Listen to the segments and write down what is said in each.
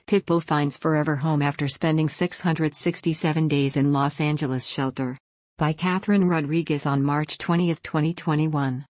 Pitbull finds forever home after spending 667 days in Los Angeles shelter. By Catherine Rodriguez on March 20, 2021.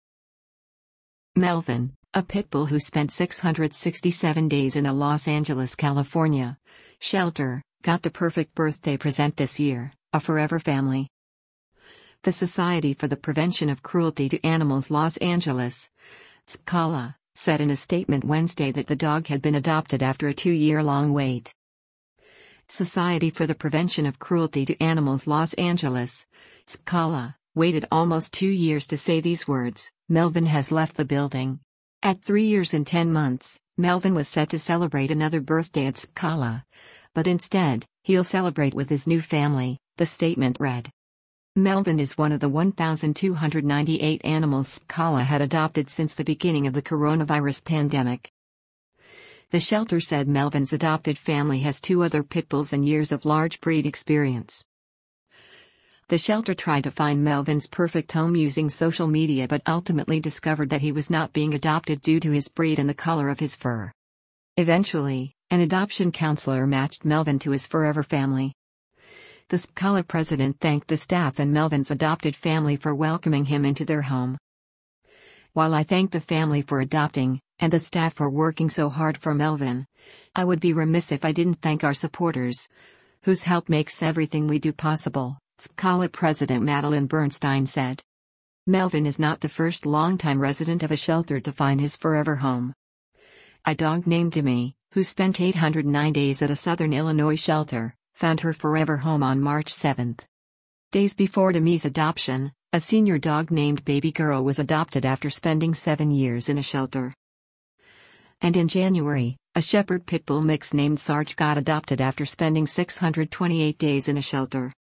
Melvin, a pitbull who spent 667 days in a Los Angeles, California shelter, got the perfect birthday present this year, a forever family. The Society for the Prevention of Cruelty to Animals Los Angeles, SCALA, said in a statement Wednesday that the dog had been adopted after a 2-year-long wait. Society for the Prevention of Cruelty to Animals Los Angeles, SCALA, waited almost 2 years to say these words. Melvin has left the building. At 3 years and 10 months, Melvin was set to celebrate another birthday at SCALA, but instead, he'll celebrate with his new family, the statement read. Melvin is one of the 1,298 animals SCALA had adopted since the beginning of the coronavirus pandemic. The shelter said Melvin's adopted family has 2 other pit bulls and years of large breed experience. The shelter tried to find Melvin's perfect home using social media but ultimately discovered that he was not being adopted due to his breed and the color of his fur. Eventually, an adoption counselor matched Melvin to his forever family. The SCALA president thanked the staff and Melvin's adopted family for welcoming him into their home. While I thank the family for adopting, and the staff for working so hard for Melvin, I would be remiss if I didn't thank our supporters, whose help makes everything we do possible, SCALA President Madeline Bernstein said. Melvin is not the first longtime resident of a shelter to find his forever home. A dog named Demi, who spent 809 days at a Southern Illinois shelter, found her forever home on March 7. Days before Demi's adoption, a senior dog named Baby Girl was adopted after spending 7 years in a shelter. And in January, a Shepherd Pitbull mix named Sarge got adopted after spending 628 days in a shelter.